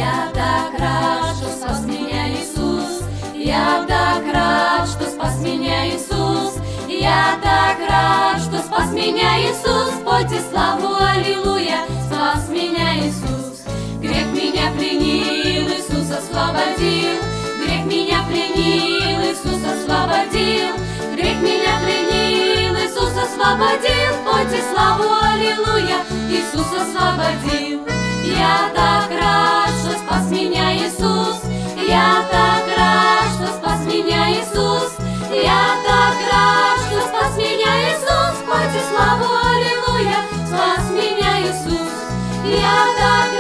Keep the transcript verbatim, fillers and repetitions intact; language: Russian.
Я так рад, что спас меня Иисус. Я так рад, что спас меня Иисус. Я так рад, что спас меня Иисус. Пойте славу, аллилуйя, спас меня Иисус. Грех меня пленил, Иисус освободил. Грех меня пленил, Иисус освободил. Грех меня пленил, Иисус освободил. Пойте славу, аллилуйя, Иисус освободил. Я так рад, что спас меня Иисус. Я так рад, что спас меня Иисус. Я так рад, что спас меня Иисус. Пойте славу, аллилуйя, спас меня Иисус. Я так